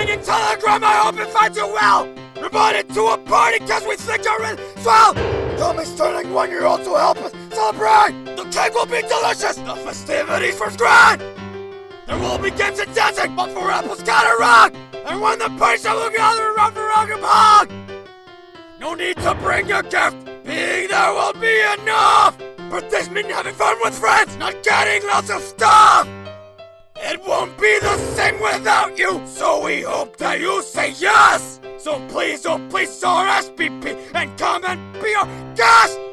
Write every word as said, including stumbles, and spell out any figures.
singing telegram, I hope it finds you well. Invited to a party cause we think you're in swell. Tommy's turning one year old to help us celebrate. The cake will be delicious, the festivities first grand. There will be games and dancing, but for apples gotta rock. And when the party will gather around for rock and hog. No need to bring a gift, being there will be enough. Birthdays mean having fun with friends, not getting lots of stuff. It won't be the same without you, so we hope that you say yes. So please, oh please, R S V P and come and be our guest.